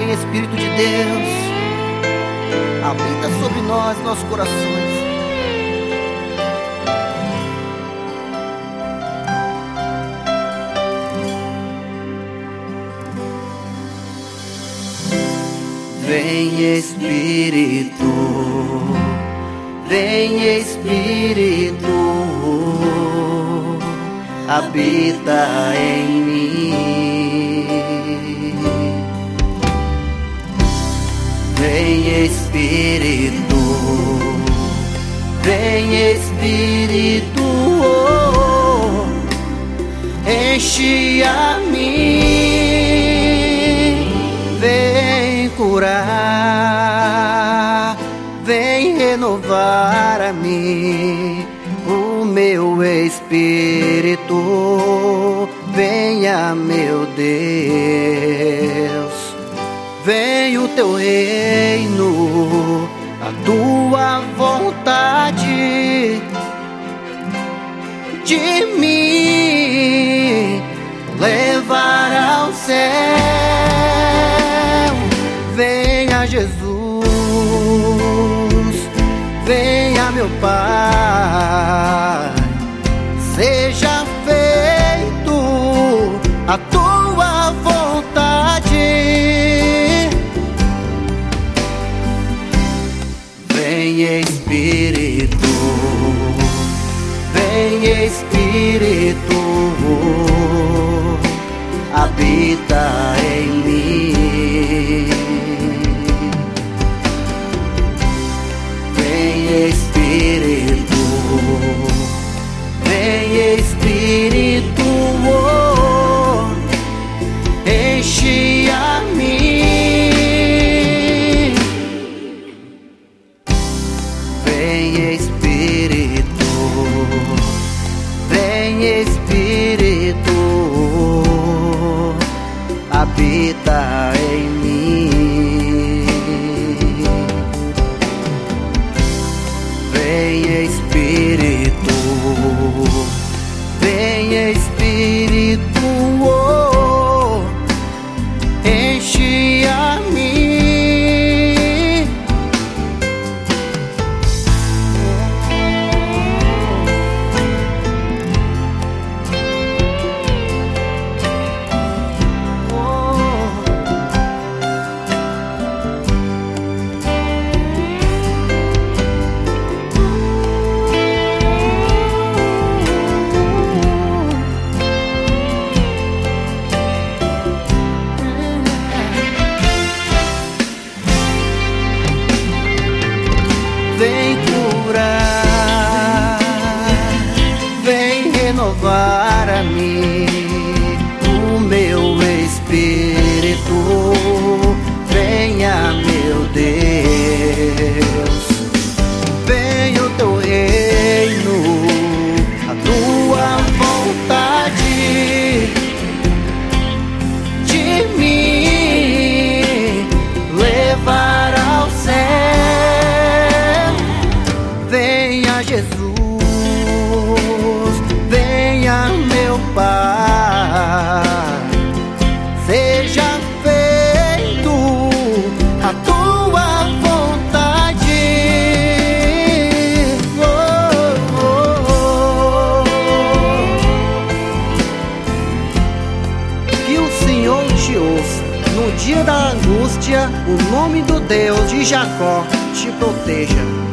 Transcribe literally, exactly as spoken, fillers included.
vem Espírito de Deus, habita sobre nós, nossos corações. Vem Espírito, vem Espírito, habita em mim. Vem Espírito, vem Espírito, oh, enche a mim. Vem curar, vem renovar a mim. O meu espírito, venha, meu Deus. Vem o teu reino, a tua vontade de mim levar ao céu. Venha Jesus, venha meu Pai, seja feito a tua vontade. Vem Espírito, vem Espírito, habita em mim. Vem Espírito, vem Espírito, oh, enche a mim. Vem Espírito, vem Espírito, habita em mim. Vem Espírito, vem Espírito, oh, enche a mim. Vem curar, vem renovar a mim. O meu espírito, venha meu Deus. Vem o teu reino, a tua vontade de mim levar ao céu. Venha Jesus, venha meu Pai, seja feito a tua vontade. Oh, oh, oh. Que o Senhor te ouça no dia da angústia, o nome do Deus de Jacó te proteja.